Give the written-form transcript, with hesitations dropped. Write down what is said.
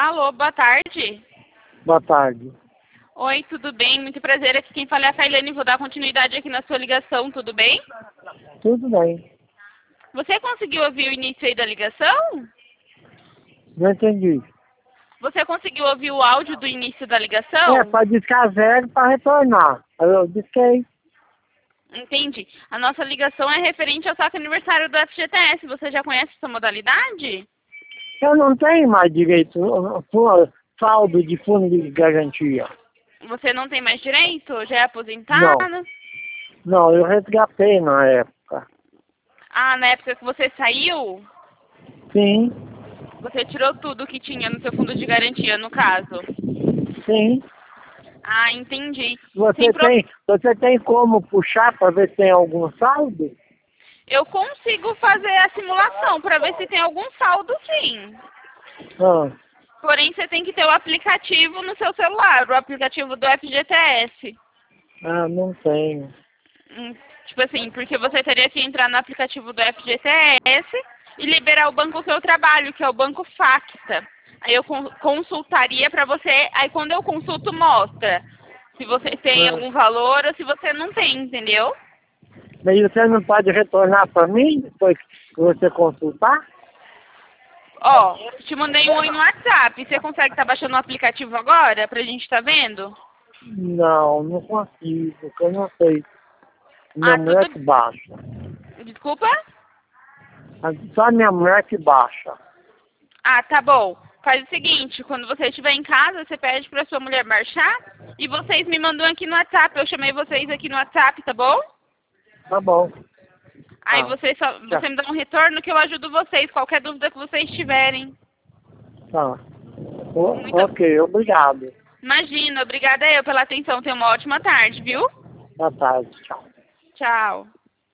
Alô, boa tarde. Boa tarde. Oi, tudo bem? Muito prazer. Aqui quem fala é a Kailane. Vou dar continuidade aqui na sua ligação, tudo bem? Tudo bem. Você conseguiu ouvir o início aí da ligação? Não entendi. Você conseguiu ouvir o áudio do início da ligação? Para discar zero para retornar. Aí eu disquei. Entendi. A nossa ligação é referente ao saque aniversário do FGTS. Você já conhece essa modalidade? Eu não tenho mais direito saldo de fundo de garantia. Você não tem mais direito? Já é aposentado? Não, eu resgatei na época. Ah, na época que você saiu, Sim, você tirou tudo que tinha no seu fundo de garantia, no caso. sim. Ah, entendi. Você tem como puxar para ver se tem algum saldo? Eu consigo fazer a simulação para ver se tem algum saldo, sim. Ah, Porém, você tem que ter o aplicativo no seu celular, o aplicativo do FGTS. não tenho. Tipo assim, porque você teria que entrar no aplicativo do FGTS e liberar o Banco Seu Trabalho, que é o Banco Facta. Aí eu consultaria para você, aí quando eu consulto mostra se você tem algum valor ou se você não tem, entendeu? Mas você não pode retornar para mim depois que você consultar? Ó, te mandei um oi no WhatsApp. Você consegue estar baixando o aplicativo agora pra gente estar vendo? Não, não consigo, porque eu não sei. Minha mulher que baixa. Desculpa? Só minha mulher que baixa. Ah, tá bom. Faz o seguinte, quando você estiver em casa, você pede pra sua mulher baixar e vocês me mandam aqui no WhatsApp. Eu chamei vocês aqui no WhatsApp, tá bom? Tá bom. Aí Tá. você me dá um retorno que eu ajudo vocês, qualquer dúvida que vocês tiverem. Tá. Ok, obrigado. Imagina, obrigada eu pela atenção. Tenha uma ótima tarde, viu? Boa tarde, tchau. Tchau.